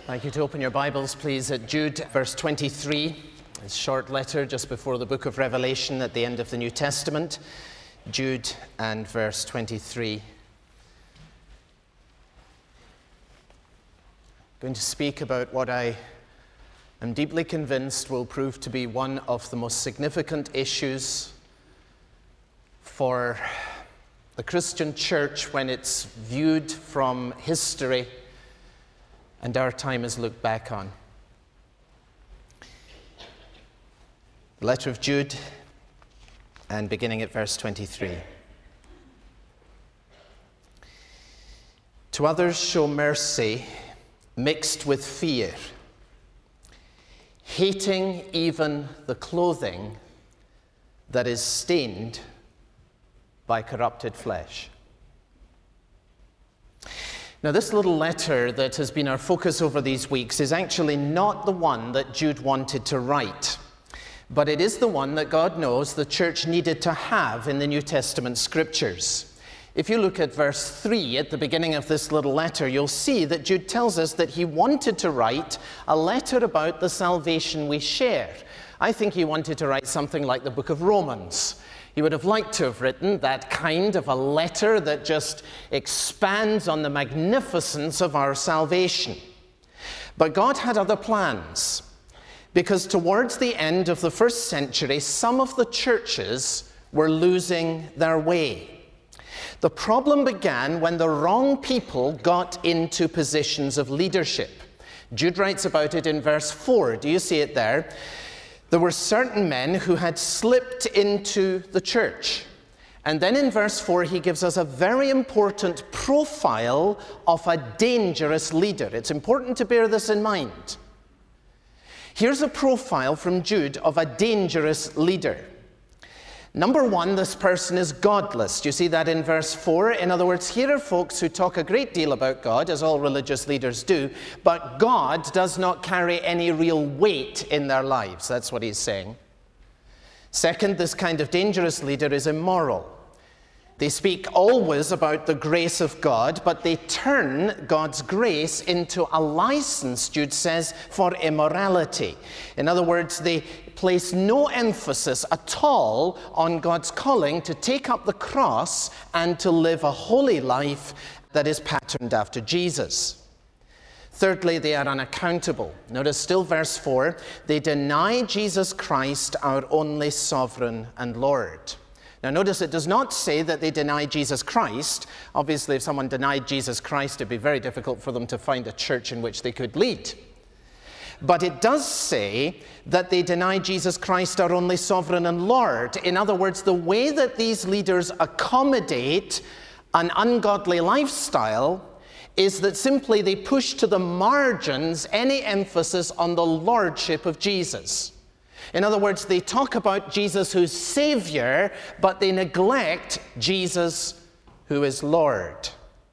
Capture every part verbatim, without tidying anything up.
I'd like you to open your Bibles, please, at Jude, verse twenty-three. It's a short letter just before the book of Revelation at the end of the New Testament. Jude and verse twenty-three. I'm going to speak about what I am deeply convinced will prove to be one of the most significant issues for the Christian church when it's viewed from history and our time is looked back on. The letter of Jude, and beginning at verse twenty-three. To others show mercy mixed with fear, hating even the clothing that is stained by corrupted flesh. Now, this little letter that has been our focus over these weeks is actually not the one that Jude wanted to write, but it is the one that God knows the church needed to have in the New Testament scriptures. If you look at verse three at the beginning of this little letter, you'll see that Jude tells us that he wanted to write a letter about the salvation we share. I think he wanted to write something like the book of Romans. He would have liked to have written that kind of a letter that just expands on the magnificence of our salvation. But God had other plans, because towards the end of the first century, some of the churches were losing their way. The problem began when the wrong people got into positions of leadership. Jude writes about it in verse four. Do you see it there? There were certain men who had slipped into the church. And then in verse four, he gives us a very important profile of a dangerous leader. It's important to bear this in mind. Here's a profile from Jude of a dangerous leader. Number one, this person is godless. Do you see that in verse four? In other words, here are folks who talk a great deal about God, as all religious leaders do, but God does not carry any real weight in their lives. That's what he's saying. Second, this kind of dangerous leader is immoral. They speak always about the grace of God, but they turn God's grace into a license, Jude says, for immorality. In other words, they place no emphasis at all on God's calling to take up the cross and to live a holy life that is patterned after Jesus. Thirdly, they are unaccountable. Notice still verse four, they deny Jesus Christ, our only sovereign and Lord. Now notice it does not say that they deny Jesus Christ. Obviously, if someone denied Jesus Christ, it'd be very difficult for them to find a church in which they could lead. But it does say that they deny Jesus Christ, our only sovereign and Lord. In other words, the way that these leaders accommodate an ungodly lifestyle is that simply they push to the margins any emphasis on the lordship of Jesus. In other words, they talk about Jesus who's Savior, but they neglect Jesus who is Lord.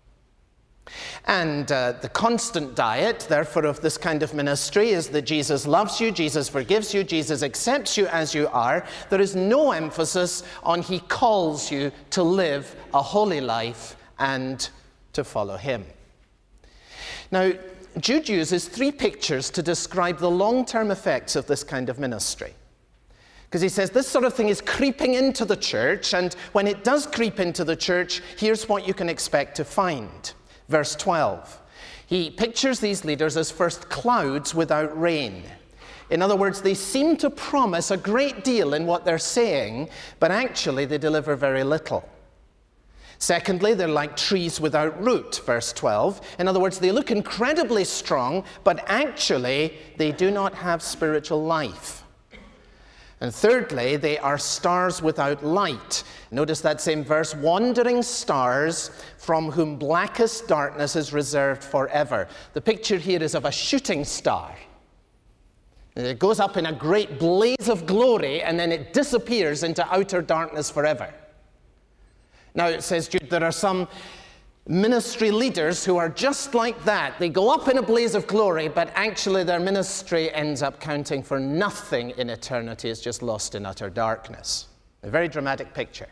And uh, the constant diet, therefore, of this kind of ministry is that Jesus loves you, Jesus forgives you, Jesus accepts you as you are. There is no emphasis on he calls you to live a holy life and to follow him. Now, Jude uses three pictures to describe the long-term effects of this kind of ministry. Because he says this sort of thing is creeping into the church, and when it does creep into the church, here's what you can expect to find. Verse twelve. He pictures these leaders as first clouds without rain. In other words, they seem to promise a great deal in what they're saying, but actually they deliver very little. Secondly, they're like trees without root, verse twelve. In other words, they look incredibly strong, but actually they do not have spiritual life. And thirdly, they are stars without light. Notice that same verse, wandering stars from whom blackest darkness is reserved forever. The picture here is of a shooting star. It goes up in a great blaze of glory, and then it disappears into outer darkness forever. Now, it says, Jude, there are some ministry leaders who are just like that. They go up in a blaze of glory, but actually their ministry ends up counting for nothing in eternity. It's just lost in utter darkness. A very dramatic picture.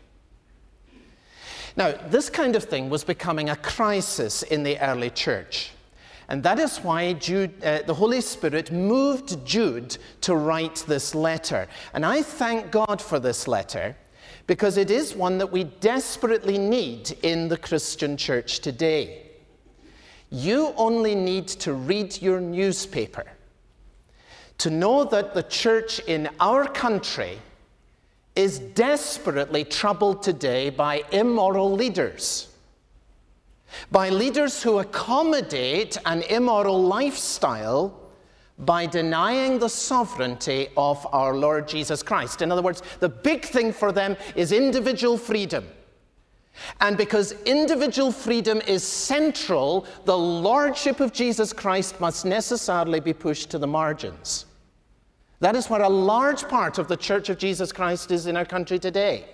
Now, this kind of thing was becoming a crisis in the early church. And that is why Jude, uh, the Holy Spirit moved Jude to write this letter. And I thank God for this letter, because it is one that we desperately need in the Christian church today. You only need to read your newspaper to know that the church in our country is desperately troubled today by immoral leaders. By leaders who accommodate an immoral lifestyle by denying the sovereignty of our Lord Jesus Christ. In other words, the big thing for them is individual freedom. And because individual freedom is central, the lordship of Jesus Christ must necessarily be pushed to the margins. That is what a large part of the Church of Jesus Christ is in our country today.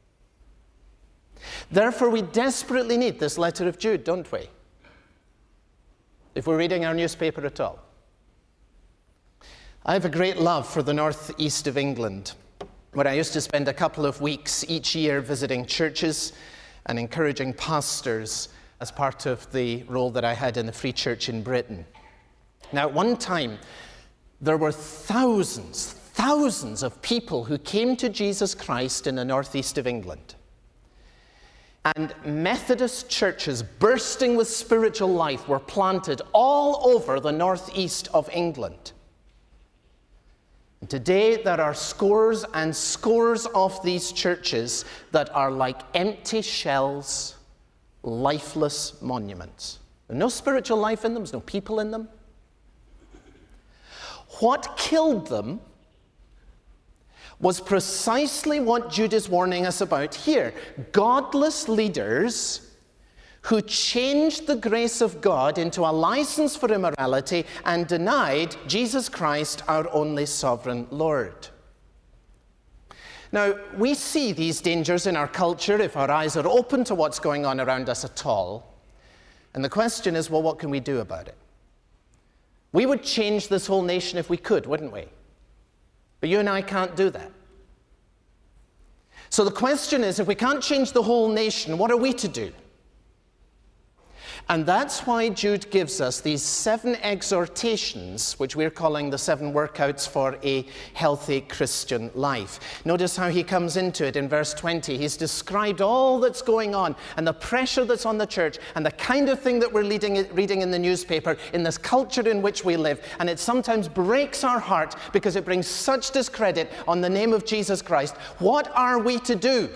Therefore, we desperately need this letter of Jude, don't we? If we're reading our newspaper at all. I have a great love for the northeast of England, where I used to spend a couple of weeks each year visiting churches and encouraging pastors as part of the role that I had in the Free Church in Britain. Now, at one time, there were thousands, thousands of people who came to Jesus Christ in the northeast of England. And Methodist churches bursting with spiritual life were planted all over the northeast of England. And today, there are scores and scores of these churches that are like empty shells, lifeless monuments. There's no spiritual life in them, there's no people in them. What killed them was precisely what Jude is warning us about here. Godless leaders who changed the grace of God into a license for immorality and denied Jesus Christ, our only sovereign Lord. Now, we see these dangers in our culture if our eyes are open to what's going on around us at all. And the question is, well, what can we do about it? We would change this whole nation if we could, wouldn't we? But you and I can't do that. So the question is, if we can't change the whole nation, what are we to do? And that's why Jude gives us these seven exhortations, which we're calling the seven workouts for a healthy Christian life. Notice how he comes into it in verse twenty. He's described all that's going on and the pressure that's on the church and the kind of thing that we're leading, reading in the newspaper in this culture in which we live. And it sometimes breaks our heart because it brings such discredit on the name of Jesus Christ. What are we to do?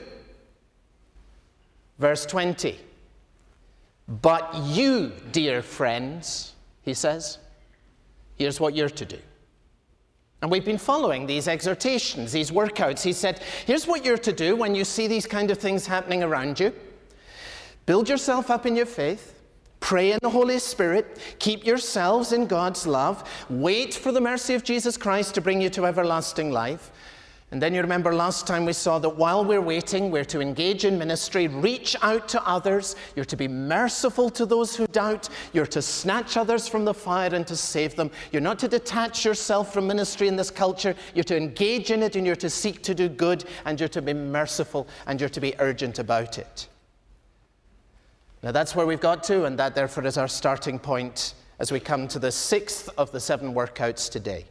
Verse twenty. But you, dear friends, he says, here's what you're to do. And we've been following these exhortations, these workouts. He said, here's what you're to do when you see these kind of things happening around you. Build yourself up in your faith. Pray in the Holy Spirit. Keep yourselves in God's love. Wait for the mercy of Jesus Christ to bring you to everlasting life. And then you remember last time we saw that while we're waiting, we're to engage in ministry, reach out to others. You're to be merciful to those who doubt. You're to snatch others from the fire and to save them. You're not to detach yourself from ministry in this culture. You're to engage in it, and you're to seek to do good, and you're to be merciful, and you're to be urgent about it. Now that's where we've got to, and that therefore is our starting point as we come to the sixth of the seven workouts today.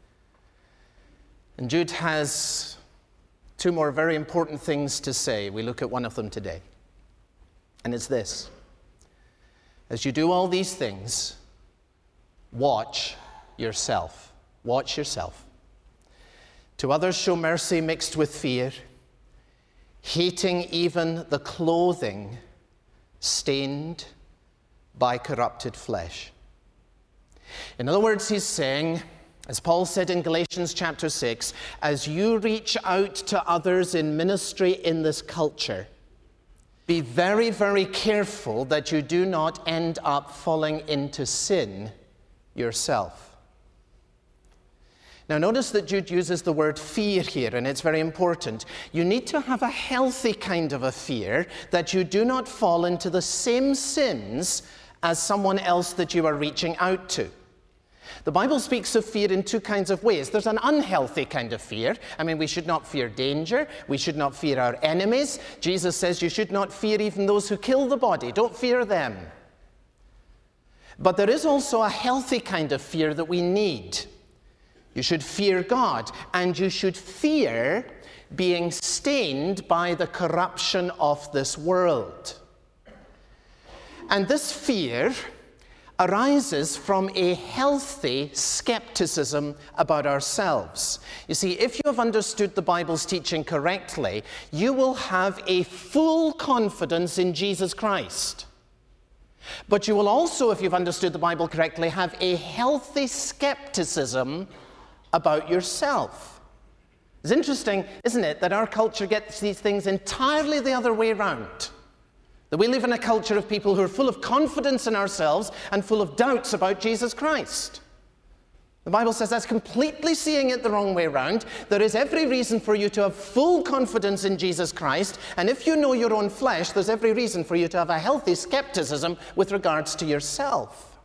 And Jude has two more very important things to say. We look at one of them today. And it's this. As you do all these things, watch yourself. Watch yourself. To others show mercy mixed with fear, hating even the clothing stained by corrupted flesh. In other words, he's saying, as Paul said in Galatians chapter six, as you reach out to others in ministry in this culture, be very, very careful that you do not end up falling into sin yourself. Now notice that Jude uses the word fear here, and it's very important. You need to have a healthy kind of a fear that you do not fall into the same sins as someone else that you are reaching out to. The Bible speaks of fear in two kinds of ways. There's an unhealthy kind of fear. I mean, we should not fear danger. We should not fear our enemies. Jesus says you should not fear even those who kill the body. Don't fear them. But there is also a healthy kind of fear that we need. You should fear God, and you should fear being stained by the corruption of this world. And this fear arises from a healthy skepticism about ourselves. You see, if you have understood the Bible's teaching correctly, you will have a full confidence in Jesus Christ. But you will also, if you've understood the Bible correctly, have a healthy skepticism about yourself. It's interesting, isn't it, that our culture gets these things entirely the other way around. That we live in a culture of people who are full of confidence in ourselves and full of doubts about Jesus Christ. The Bible says that's completely seeing it the wrong way around. There is every reason for you to have full confidence in Jesus Christ, and if you know your own flesh, there's every reason for you to have a healthy skepticism with regards to yourself.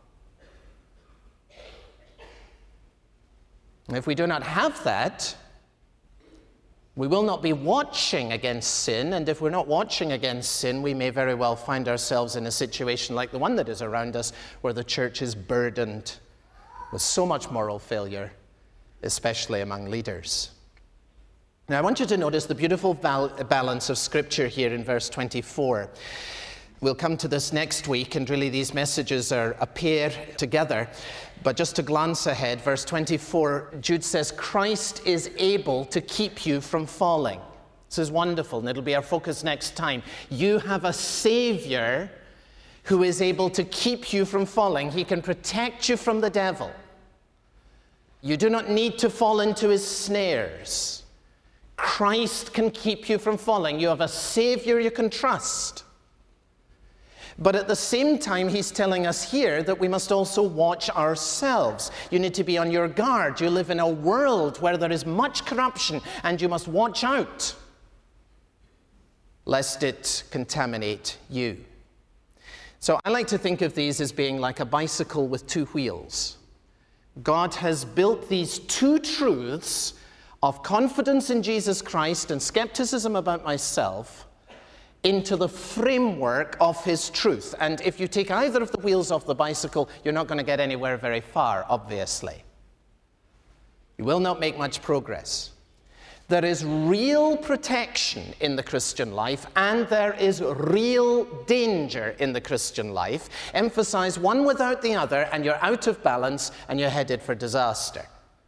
And if we do not have that, we will not be watching against sin, and if we're not watching against sin, we may very well find ourselves in a situation like the one that is around us, where the church is burdened with so much moral failure, especially among leaders. Now, I want you to notice the beautiful bal- balance of Scripture here in verse twenty-four. We'll come to this next week, and really these messages are a pair together. But just to glance ahead, verse twenty-four, Jude says, Christ is able to keep you from falling. This is wonderful, and it'll be our focus next time. You have a Savior who is able to keep you from falling. He can protect you from the devil. You do not need to fall into his snares. Christ can keep you from falling. You have a Savior you can trust. But at the same time, he's telling us here that we must also watch ourselves. You need to be on your guard. You live in a world where there is much corruption, and you must watch out lest it contaminate you. So I like to think of these as being like a bicycle with two wheels. God has built these two truths of confidence in Jesus Christ and skepticism about myself into the framework of his truth. And if you take either of the wheels off the bicycle, you're not going to get anywhere very far, obviously. You will not make much progress. There is real protection in the Christian life, and there is real danger in the Christian life. Emphasize one without the other, and you're out of balance, and you're headed for disaster.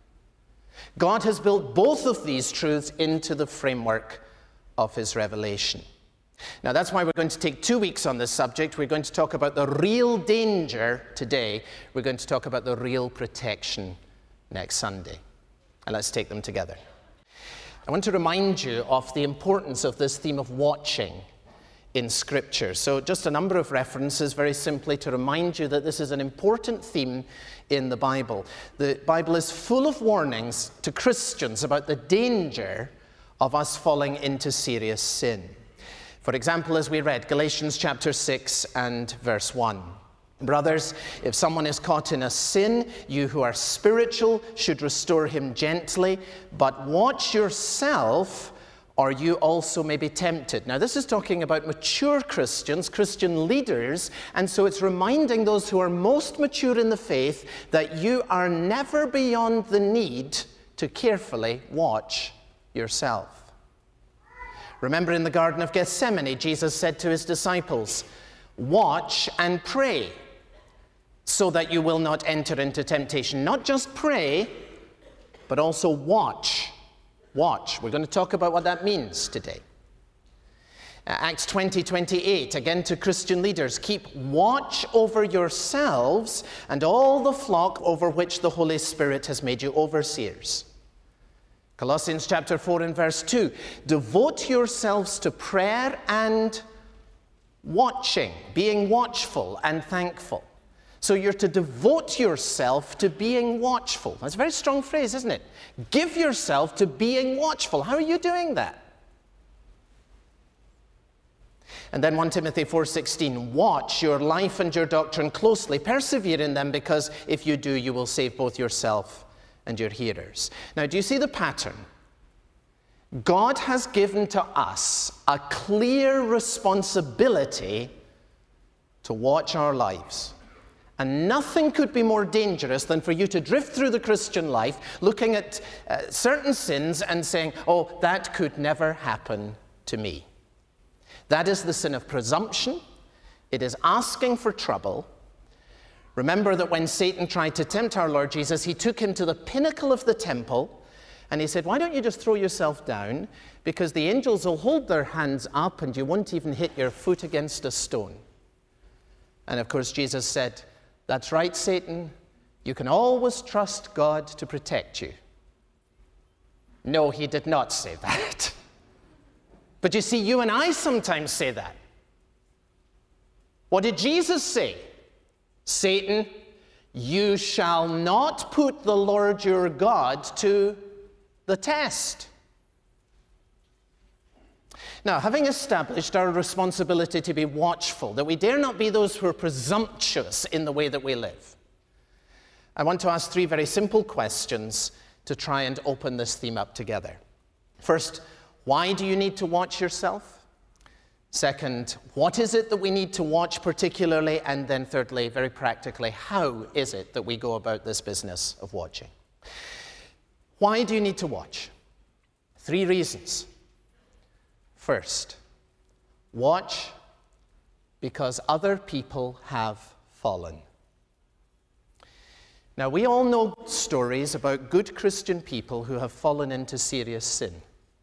God has built both of these truths into the framework of his revelation. Now, that's why we're going to take two weeks on this subject. We're going to talk about the real danger today. We're going to talk about the real protection next Sunday. And let's take them together. I want to remind you of the importance of this theme of watching in Scripture. So just a number of references, very simply, to remind you that this is an important theme in the Bible. The Bible is full of warnings to Christians about the danger of us falling into serious sin. For example, as we read, Galatians chapter six and verse one. Brothers, if someone is caught in a sin, you who are spiritual should restore him gently, but watch yourself, or you also may be tempted. Now, this is talking about mature Christians, Christian leaders, and so it's reminding those who are most mature in the faith that you are never beyond the need to carefully watch yourself. Remember, in the Garden of Gethsemane, Jesus said to his disciples, watch and pray so that you will not enter into temptation. Not just pray, but also watch. Watch. We're going to talk about what that means today. Uh, Acts twenty, twenty-eight, again to Christian leaders, keep watch over yourselves and all the flock over which the Holy Spirit has made you overseers. Colossians chapter four and verse two, devote yourselves to prayer and watching, being watchful and thankful. So you're to devote yourself to being watchful. That's a very strong phrase, isn't it? Give yourself to being watchful. How are you doing that? And then First Timothy four sixteen, watch your life and your doctrine closely. Persevere in them, because if you do, you will save both yourself and your hearers. Now, do you see the pattern? God has given to us a clear responsibility to watch our lives And nothing could be more dangerous than for you to drift through the Christian life looking at uh, certain sins and saying, oh, that could never happen to me. That is the sin of presumption. It is asking for trouble. Remember that when Satan tried to tempt our Lord Jesus, he took him to the pinnacle of the temple and he said, why don't you just throw yourself down? Because the angels will hold their hands up and you won't even hit your foot against a stone. And of course, Jesus said, that's right, Satan. You can always trust God to protect you. No, he did not say that. But you see, you and I sometimes say that. What did Jesus say? Satan, you shall not put the Lord your God to the test. Now, having established our responsibility to be watchful, that we dare not be those who are presumptuous in the way that we live, I want to ask three very simple questions to try and open this theme up together. First, why do you need to watch yourself? Second, what is it that we need to watch particularly? And then thirdly, very practically, how is it that we go about this business of watching? Why do you need to watch? Three reasons. First, watch because other people have fallen. Now, we all know stories about good Christian people who have fallen into serious sin.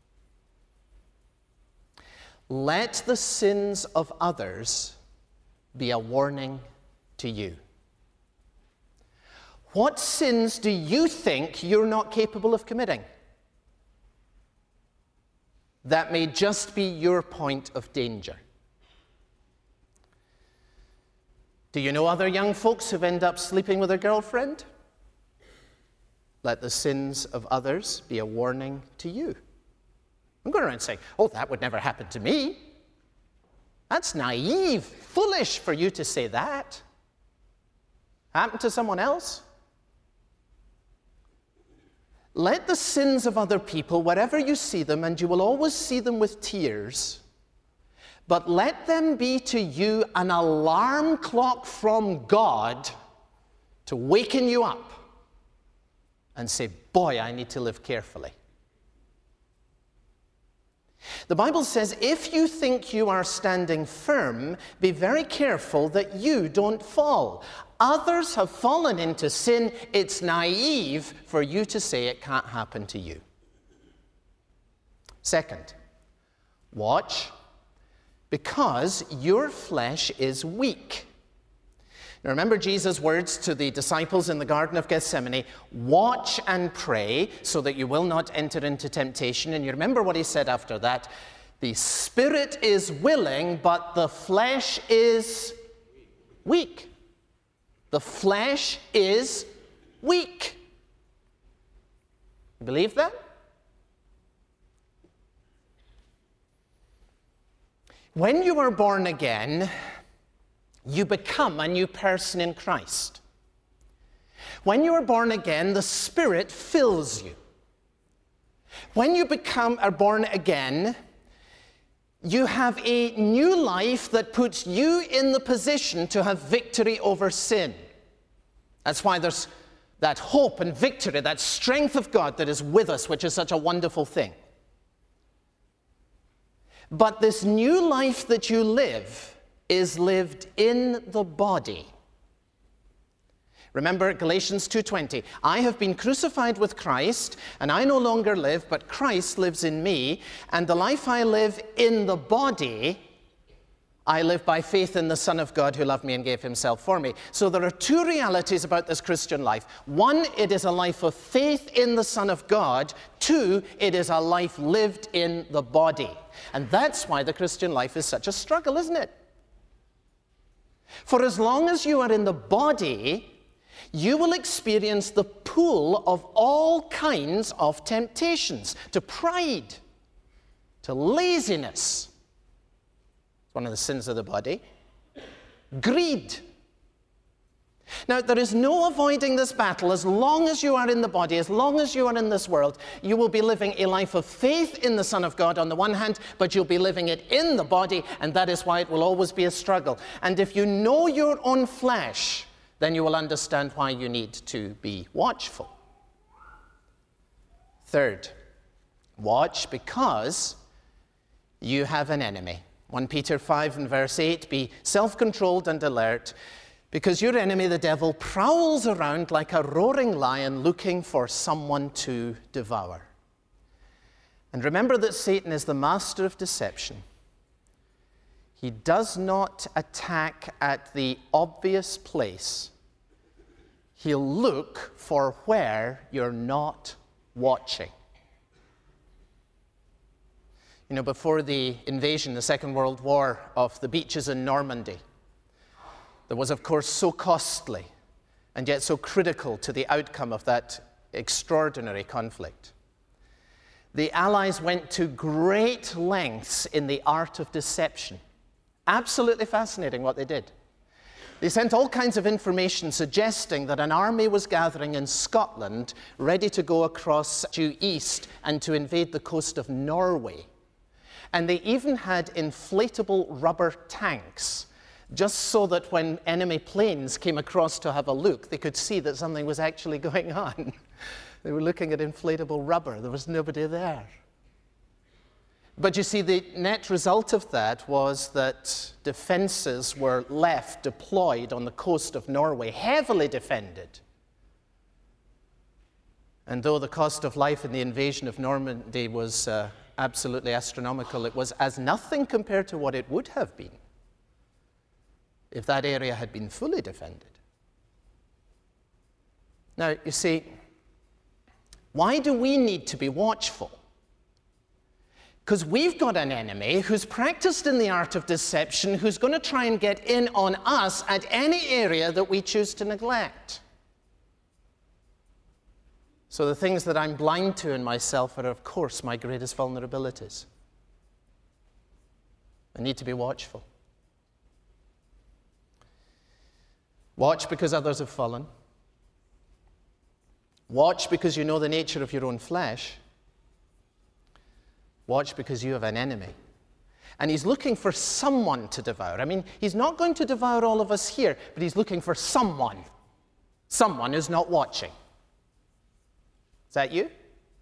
Let the sins of others be a warning to you. What sins do you think you're not capable of committing? That may just be your point of danger. Do you know other young folks who've ended up sleeping with their girlfriend? Let the sins of others be a warning to you. I'm going around saying, oh, that would never happen to me. That's naive, foolish for you to say that. Happened to someone else? Let the sins of other people, wherever you see them, and you will always see them with tears, but let them be to you an alarm clock from God to waken you up and say, boy, I need to live carefully. The Bible says, if you think you are standing firm, be very careful that you don't fall. Others have fallen into sin. It's naive for you to say it can't happen to you. Second, watch because your flesh is weak. Now remember Jesus' words to the disciples in the Garden of Gethsemane, watch and pray so that you will not enter into temptation. And you remember what he said after that, the spirit is willing, but the flesh is weak. The flesh is weak. You believe that? When you are born again, you become a new person in Christ. When you are born again, the Spirit fills you. When you become are born again, you have a new life that puts you in the position to have victory over sin. That's why there's that hope and victory, that strength of God that is with us, which is such a wonderful thing. But this new life that you live is lived in the body. Remember Galatians two twenty, I have been crucified with Christ, and I no longer live, but Christ lives in me, and the life I live in the body, I live by faith in the Son of God who loved me and gave himself for me. So there are two realities about this Christian life. One, it is a life of faith in the Son of God. Two, it is a life lived in the body. And that's why the Christian life is such a struggle, isn't it? For as long as you are in the body, you will experience the pull of all kinds of temptations, to pride, to laziness. It's one of the sins of the body. Greed. Now, there is no avoiding this battle. As long as you are in the body, as long as you are in this world, you will be living a life of faith in the Son of God on the one hand, but you'll be living it in the body, and that is why it will always be a struggle. And if you know your own flesh, then you will understand why you need to be watchful. Third, watch because you have an enemy. First Peter five and verse eight, be self-controlled and alert, because your enemy, the devil, prowls around like a roaring lion looking for someone to devour. And remember that Satan is the master of deception. He does not attack at the obvious place. He'll look for where you're not watching. You know, before the invasion, the Second World War, of the beaches in Normandy, that was, of course, so costly and yet so critical to the outcome of that extraordinary conflict. The Allies went to great lengths in the art of deception. Absolutely fascinating what they did. They sent all kinds of information suggesting that an army was gathering in Scotland ready to go across due east and to invade the coast of Norway. And they even had inflatable rubber tanks, just so that when enemy planes came across to have a look, they could see that something was actually going on. They were looking at inflatable rubber. There was nobody there. But you see, the net result of that was that defenses were left deployed on the coast of Norway, heavily defended. And though the cost of life in the invasion of Normandy was uh, absolutely astronomical, it was as nothing compared to what it would have been if that area had been fully defended. Now, you see, why do we need to be watchful? Because we've got an enemy who's practiced in the art of deception, who's going to try and get in on us at any area that we choose to neglect. So the things that I'm blind to in myself are, of course, my greatest vulnerabilities. I need to be watchful. Watch because others have fallen. Watch because you know the nature of your own flesh. Watch because you have an enemy. And he's looking for someone to devour. I mean, he's not going to devour all of us here, but he's looking for someone. Someone who's not watching. Is that you?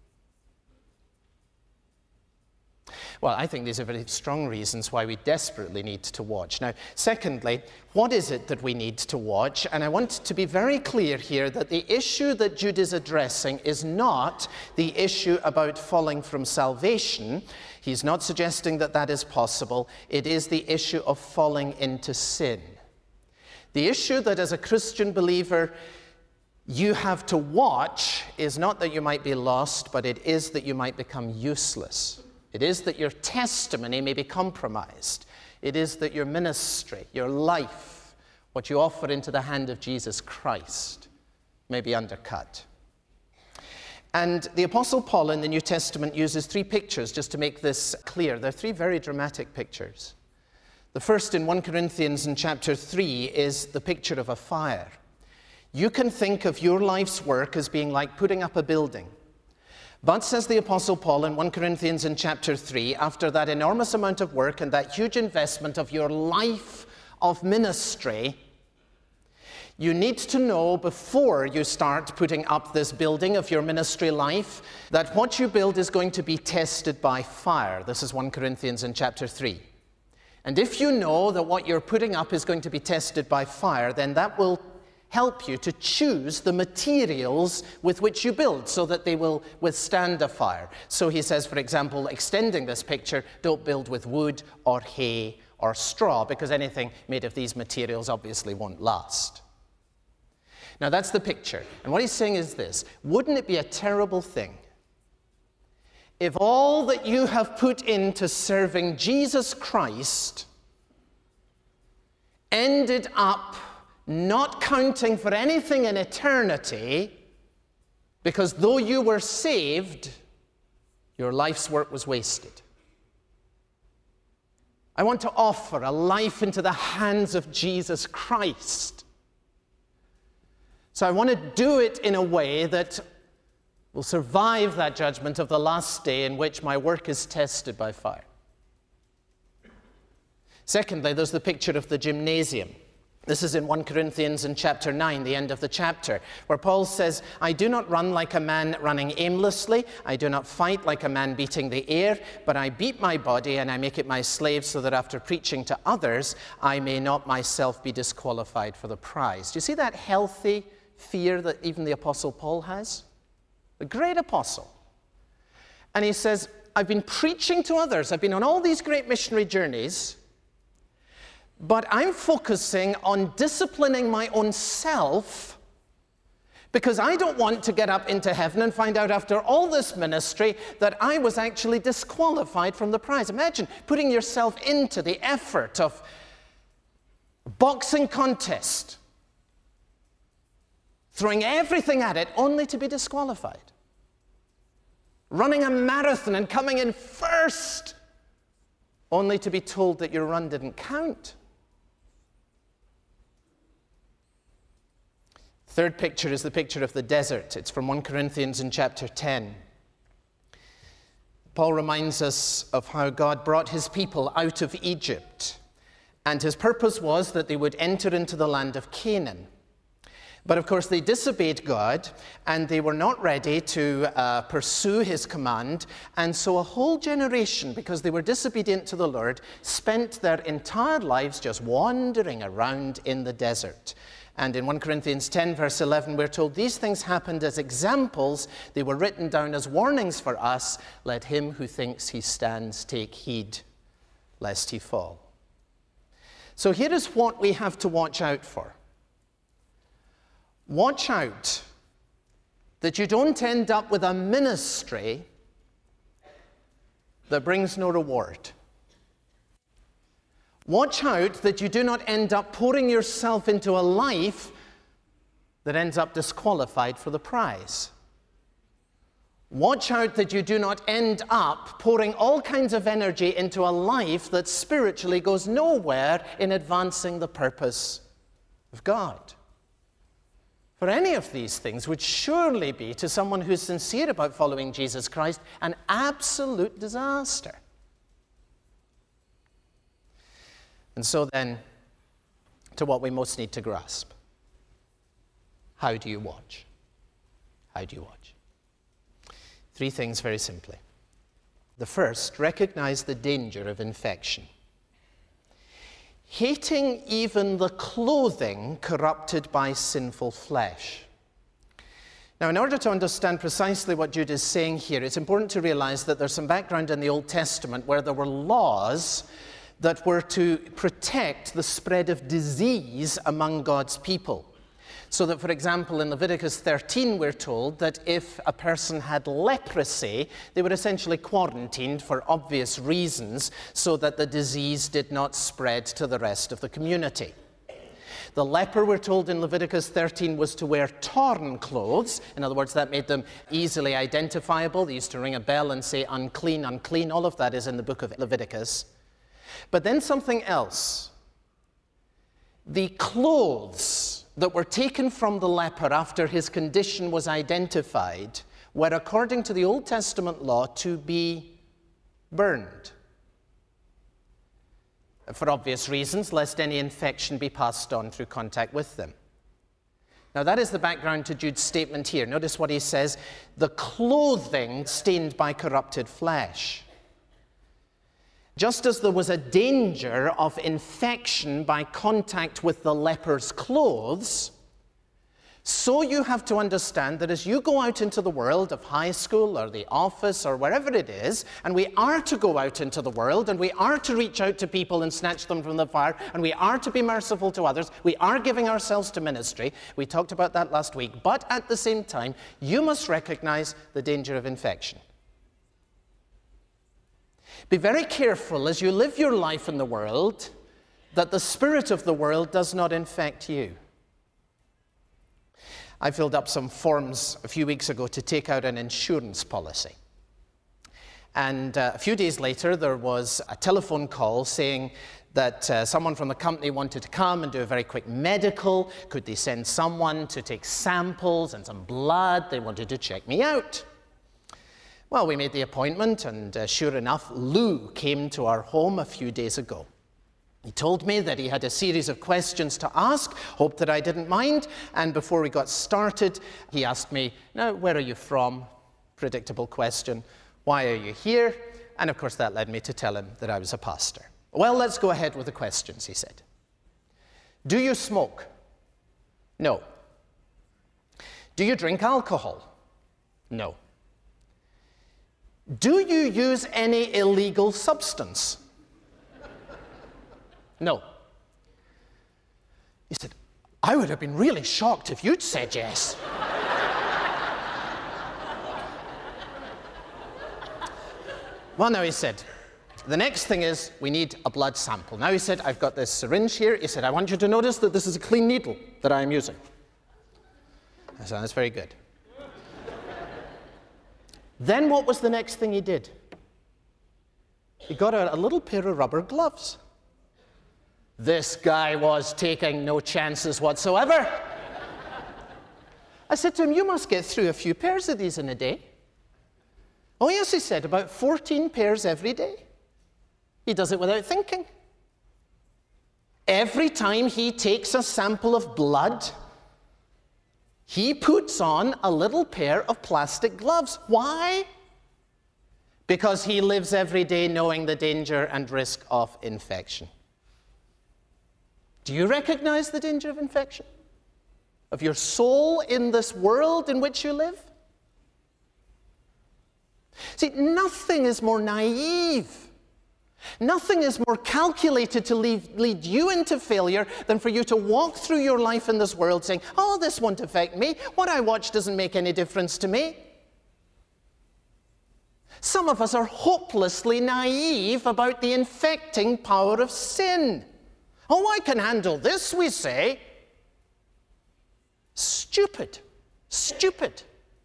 Well, I think these are very strong reasons why we desperately need to watch. Now, secondly, what is it that we need to watch? And I want to be very clear here that the issue that Jude is addressing is not the issue about falling from salvation. He's not suggesting that that is possible. It is the issue of falling into sin. The issue that as a Christian believer you have to watch is not that you might be lost, but it is that you might become useless. It is that your testimony may be compromised. It is that your ministry, your life, what you offer into the hand of Jesus Christ may be undercut. And the Apostle Paul in the New Testament uses three pictures just to make this clear. They're three very dramatic pictures. The first in First Corinthians in chapter three is the picture of a fire. You can think of your life's work as being like putting up a building. But, says the Apostle Paul in First Corinthians in chapter three, after that enormous amount of work and that huge investment of your life of ministry, you need to know before you start putting up this building of your ministry life that what you build is going to be tested by fire. This is First Corinthians in chapter three. And if you know that what you're putting up is going to be tested by fire, then that will help you to choose the materials with which you build so that they will withstand a fire. So he says, for example, extending this picture, don't build with wood or hay or straw, because anything made of these materials obviously won't last. Now that's the picture. And what he's saying is this: wouldn't it be a terrible thing if all that you have put into serving Jesus Christ ended up not counting for anything in eternity, because though you were saved, your life's work was wasted? I want to offer a life into the hands of Jesus Christ. So I want to do it in a way that will survive that judgment of the last day in which my work is tested by fire. Secondly, there's the picture of the gymnasium. This is in First Corinthians in chapter nine, the end of the chapter, where Paul says, I do not run like a man running aimlessly. I do not fight like a man beating the air, but I beat my body and I make it my slave so that after preaching to others, I may not myself be disqualified for the prize. Do you see that healthy fear that even the Apostle Paul has? The great apostle. And he says, I've been preaching to others. I've been on all these great missionary journeys, but I'm focusing on disciplining my own self because I don't want to get up into heaven and find out after all this ministry that I was actually disqualified from the prize. Imagine putting yourself into the effort of a boxing contest, throwing everything at it only to be disqualified. Running a marathon and coming in first only to be told that your run didn't count. Third picture is the picture of the desert. It's from First Corinthians in chapter ten. Paul reminds us of how God brought his people out of Egypt, and his purpose was that they would enter into the land of Canaan. But of course, they disobeyed God, and they were not ready to uh, pursue his command. And so a whole generation, because they were disobedient to the Lord, spent their entire lives just wandering around in the desert. And in First Corinthians ten, verse eleven, we're told these things happened as examples. They were written down as warnings for us. Let him who thinks he stands take heed, lest he fall. So here is what we have to watch out for. Watch out that you don't end up with a ministry that brings no reward. Watch out that you do not end up pouring yourself into a life that ends up disqualified for the prize. Watch out that you do not end up pouring all kinds of energy into a life that spiritually goes nowhere in advancing the purpose of God. For any of these things would surely be, to someone who's sincere about following Jesus Christ, an absolute disaster. And so then, to what we most need to grasp. How do you watch? How do you watch? Three things very simply. The first, recognize the danger of infection. Hating even the clothing corrupted by sinful flesh. Now, in order to understand precisely what Jude is saying here, it's important to realize that there's some background in the Old Testament where there were laws that were to protect the spread of disease among God's people. So that, for example, in Leviticus thirteen, we're told that if a person had leprosy, they were essentially quarantined for obvious reasons so that the disease did not spread to the rest of the community. The leper, we're told in Leviticus thirteen, was to wear torn clothes. In other words, that made them easily identifiable. They used to ring a bell and say, unclean, unclean. All of that is in the book of Leviticus. But then something else. The clothes that were taken from the leper after his condition was identified were, according to the Old Testament law, to be burned. For obvious reasons, lest any infection be passed on through contact with them. Now, that is the background to Jude's statement here. Notice what he says, the clothing stained by corrupted flesh. Just as there was a danger of infection by contact with the leper's clothes, so you have to understand that as you go out into the world of high school or the office or wherever it is, and we are to go out into the world, and we are to reach out to people and snatch them from the fire, and we are to be merciful to others, we are giving ourselves to ministry. We talked about that last week. But at the same time, you must recognize the danger of infection. Be very careful as you live your life in the world that the spirit of the world does not infect you. I filled up some forms a few weeks ago to take out an insurance policy. And uh, a few days later, there was a telephone call saying that uh, someone from the company wanted to come and do a very quick medical. Could they send someone to take samples and some blood? They wanted to check me out. Well, we made the appointment, and uh, sure enough, Lou came to our home a few days ago. He told me that he had a series of questions to ask, hoped that I didn't mind, and before we got started, he asked me, now, where are you from? Predictable question. Why are you here? And of course, that led me to tell him that I was a pastor. Well, let's go ahead with the questions, he said. Do you smoke? No. Do you drink alcohol? No. Do you use any illegal substance? No. He said, I would have been really shocked if you'd said yes. Well, now, he said, the next thing is we need a blood sample. Now, he said, I've got this syringe here. He said, I want you to notice that this is a clean needle that I am using. I said, that's very good. Then what was the next thing he did? He got out a little pair of rubber gloves. This guy was taking no chances whatsoever. I said to him, you must get through a few pairs of these in a day. Oh, yes, he said, about fourteen pairs every day. He does it without thinking. Every time he takes a sample of blood, he puts on a little pair of plastic gloves. Why? Because he lives every day knowing the danger and risk of infection. Do you recognize the danger of infection? Of your soul in this world in which you live? See, nothing is more naive. Nothing is more calculated to lead, lead you into failure than for you to walk through your life in this world saying, oh, this won't affect me. What I watch doesn't make any difference to me. Some of us are hopelessly naive about the infecting power of sin. Oh, I can handle this, we say. Stupid. Stupid.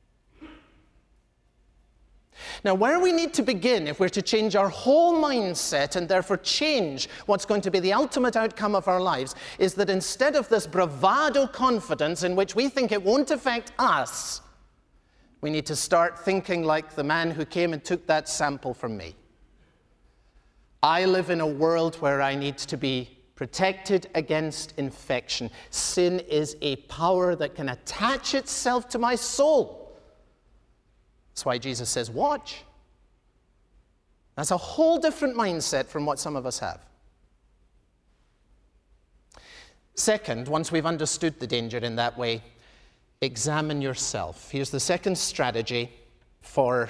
Now, where we need to begin if we're to change our whole mindset and therefore change what's going to be the ultimate outcome of our lives is that instead of this bravado confidence in which we think it won't affect us, we need to start thinking like the man who came and took that sample from me. I live in a world where I need to be protected against infection. Sin is a power that can attach itself to my soul. That's why Jesus says, watch. That's a whole different mindset from what some of us have. Second, once we've understood the danger in that way, examine yourself. Here's the second strategy for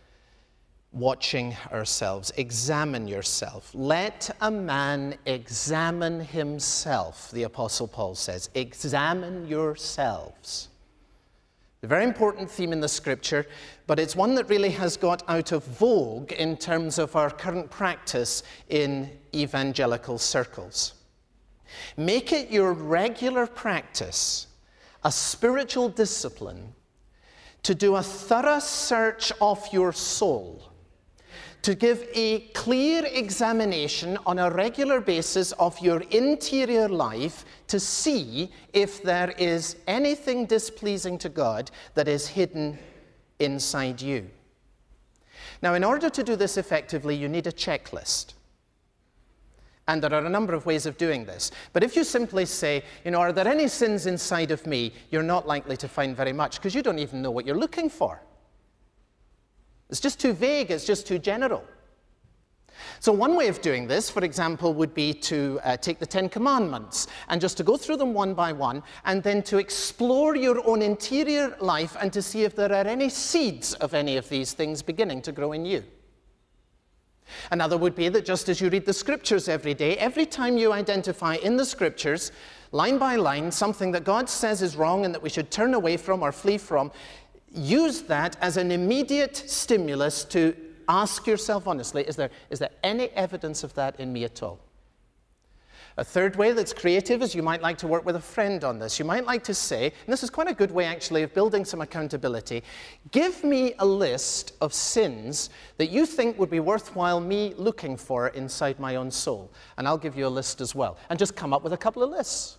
watching ourselves. Examine yourself. Let a man examine himself, the Apostle Paul says. Examine yourselves. A very important theme in the scripture, but it's one that really has got out of vogue in terms of our current practice in evangelical circles. Make it your regular practice, a spiritual discipline, to do a thorough search of your soul, to give a clear examination on a regular basis of your interior life to see if there is anything displeasing to God that is hidden inside you. Now, in order to do this effectively, you need a checklist. And there are a number of ways of doing this. But if you simply say, you know, are there any sins inside of me, you're not likely to find very much because you don't even know what you're looking for. It's just too vague, it's just too general. So one way of doing this, for example, would be to uh, take the Ten Commandments and just to go through them one by one and then to explore your own interior life and to see if there are any seeds of any of these things beginning to grow in you. Another would be that just as you read the scriptures every day, every time you identify in the scriptures, line by line, something that God says is wrong and that we should turn away from or flee from, use that as an immediate stimulus to ask yourself honestly, is there, is there any evidence of that in me at all? A third way that's creative is you might like to work with a friend on this. You might like to say, and this is quite a good way actually of building some accountability, give me a list of sins that you think would be worthwhile me looking for inside my own soul. And I'll give you a list as well. And just come up with a couple of lists.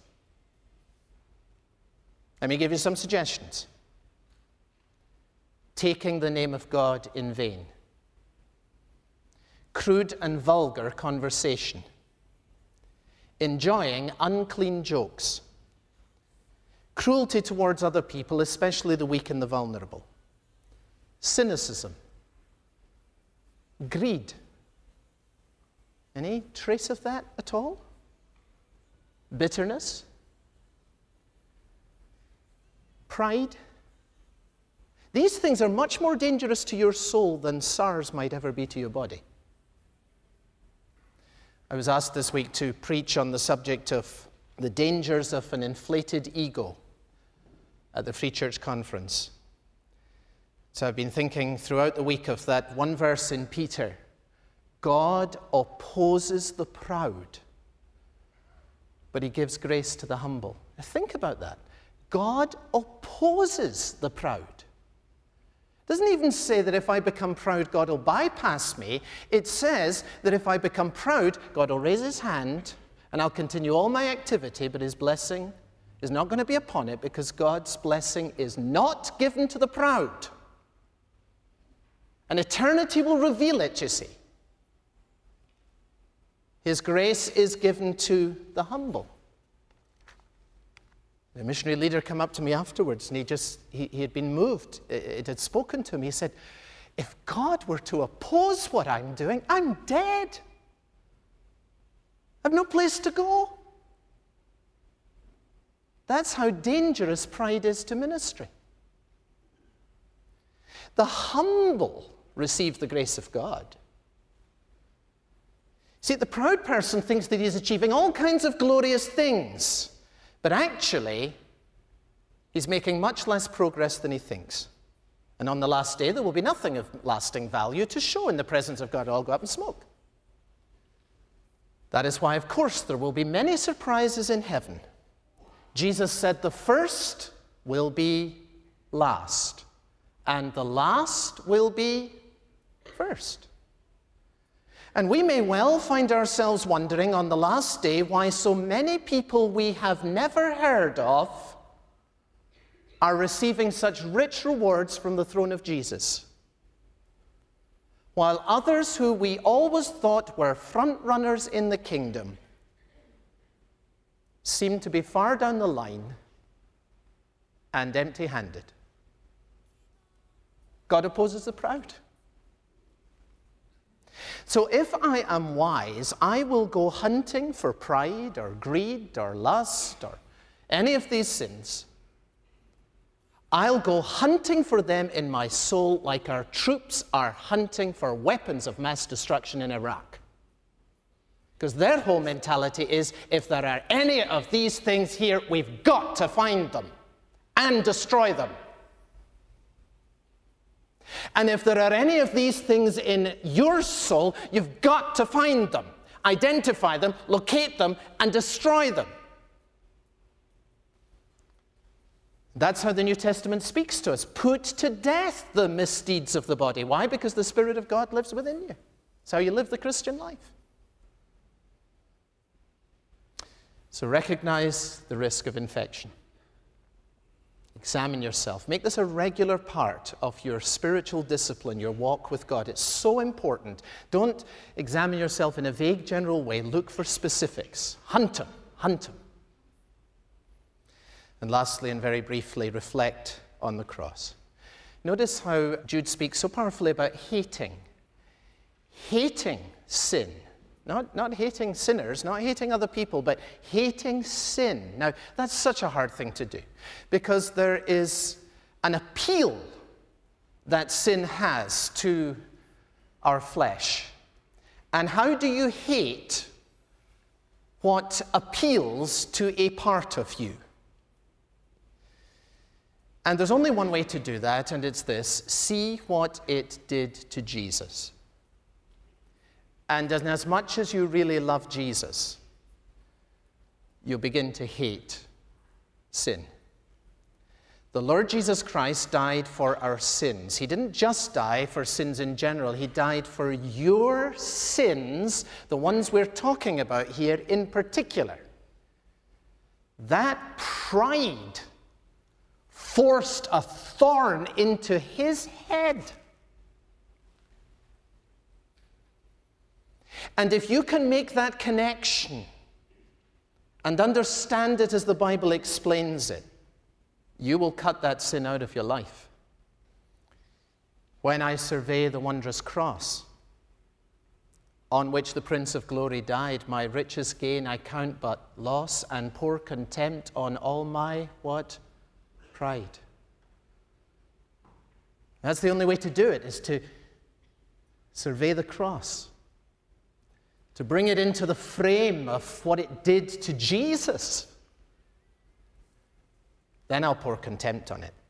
Let me give you some suggestions. Taking the name of God in vain. Crude and vulgar conversation. enjoying unclean jokes, cruelty towards other people, especially the weak and the vulnerable, cynicism, greed. Any trace of that at all? Bitterness, pride. These things are much more dangerous to your soul than SARS might ever be to your body. I was asked this week to preach on the subject of the dangers of an inflated ego at the Free Church Conference. So I've been thinking throughout the week of that one verse in Peter. God opposes the proud, but he gives grace to the humble. Now think about that. God opposes the proud. It doesn't even say that if I become proud, God will bypass me. It says that if I become proud, God will raise his hand and I'll continue all my activity, but his blessing is not going to be upon it because God's blessing is not given to the proud. And eternity will reveal it, you see. His grace is given to the humble. The missionary leader came up to me afterwards, and he just, he, he had been moved. It, it had spoken to him. He said, if God were to oppose what I'm doing, I'm dead. I've no place to go. That's how dangerous pride is to ministry. The humble receive the grace of God. See, the proud person thinks that he's achieving all kinds of glorious things. But actually, he's making much less progress than he thinks. And on the last day, there will be nothing of lasting value to show in the presence of God. I'll go up and smoke. That is why, of course, there will be many surprises in heaven. Jesus said the first will be last, and the last will be first. And we may well find ourselves wondering on the last day why so many people we have never heard of are receiving such rich rewards from the throne of Jesus, while others who we always thought were front runners in the kingdom seem to be far down the line and empty-handed. God opposes the proud. So if I am wise, I will go hunting for pride or greed or lust or any of these sins. I'll go hunting for them in my soul like our troops are hunting for weapons of mass destruction in Iraq. Because their whole mentality is, if there are any of these things here, we've got to find them and destroy them. And if there are any of these things in your soul, you've got to find them, identify them, locate them, and destroy them. That's how the New Testament speaks to us. Put to death the misdeeds of the body. Why? Because the Spirit of God lives within you. It's how you live the Christian life. So recognize the risk of infection. Examine yourself. Make this a regular part of your spiritual discipline, your walk with God. It's so important. Don't examine yourself in a vague, general way. Look for specifics. Hunt them. Hunt them. And lastly, and very briefly, reflect on the cross. Notice how Jude speaks so powerfully about hating. Hating sin. Not, not hating sinners, not hating other people, but hating sin. Now, that's such a hard thing to do because there is an appeal that sin has to our flesh. And how do you hate what appeals to a part of you? And there's only one way to do that, and it's this: see what it did to Jesus. And as much as you really love Jesus, you begin to hate sin. The Lord Jesus Christ died for our sins. He didn't just die for sins in general. He died for your sins, the ones we're talking about here in particular. That pride forced a thorn into his head. And if you can make that connection, and understand it as the Bible explains it, you will cut that sin out of your life. When I survey the wondrous cross on which the Prince of Glory died, my richest gain I count but loss, and pour contempt on all my, what? Pride. That's the only way to do it, is to survey the cross, to bring it into the frame of what it did to Jesus. Then I'll pour contempt on it.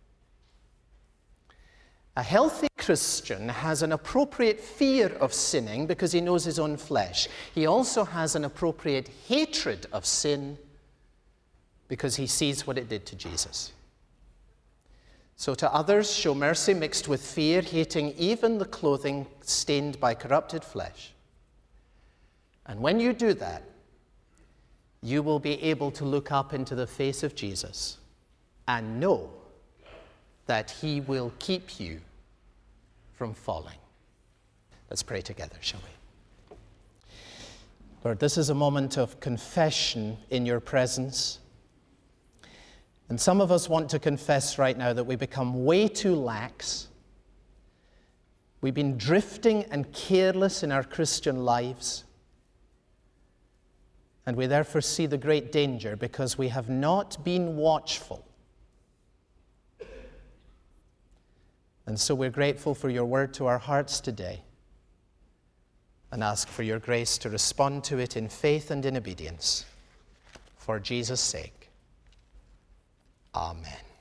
A healthy Christian has an appropriate fear of sinning because he knows his own flesh. He also has an appropriate hatred of sin because he sees what it did to Jesus. So to others, show mercy mixed with fear, hating even the clothing stained by corrupted flesh. And when you do that, you will be able to look up into the face of Jesus and know that he will keep you from falling. Let's pray together, shall we? Lord, this is a moment of confession in your presence. And some of us want to confess right now that we become way too lax. We've been drifting and careless in our Christian lives. And we therefore see the great danger because we have not been watchful. And so we're grateful for your word to our hearts today and ask for your grace to respond to it in faith and in obedience. For Jesus' sake. Amen.